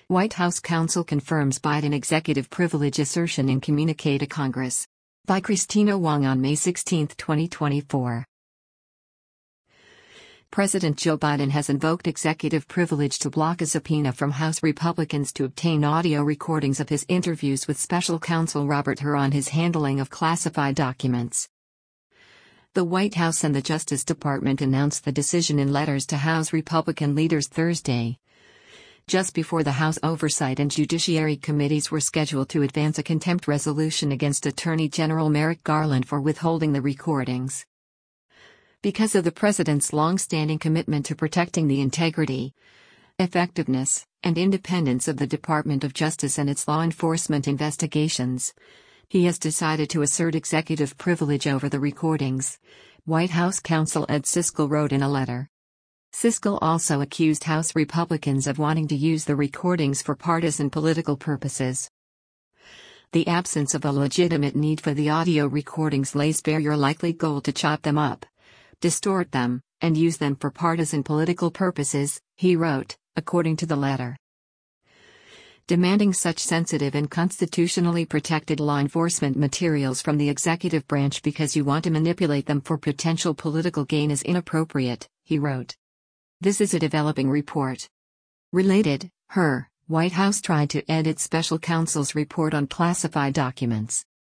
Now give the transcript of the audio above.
White House counsel confirms Biden executive privilege assertion in communique to Congress. By Christina Wong on May 16, 2024. President Joe Biden has invoked executive privilege to block a subpoena from House Republicans to obtain audio recordings of his interviews with special counsel Robert Hur on his handling of classified documents. The White House and the Justice Department announced the decision in letters to House Republican leaders Thursday, just before the House Oversight and Judiciary Committees were scheduled to advance a contempt resolution against Attorney General Merrick Garland for withholding the recordings. Because of the president's long-standing commitment to protecting the integrity, effectiveness, and independence of the Department of Justice and its law enforcement investigations, he has decided to assert executive privilege over the recordings, White House counsel Ed Siskel wrote in a letter. Siskel also accused House Republicans of wanting to use the recordings for partisan political purposes. The absence of a legitimate need for the audio recordings lays bare your likely goal to chop them up, distort them, and use them for partisan political purposes, he wrote, according to the letter. Demanding such sensitive and constitutionally protected law enforcement materials from the executive branch because you want to manipulate them for potential political gain is inappropriate, he wrote. This is a developing report. Related, White House tried to edit special counsel's report on classified documents.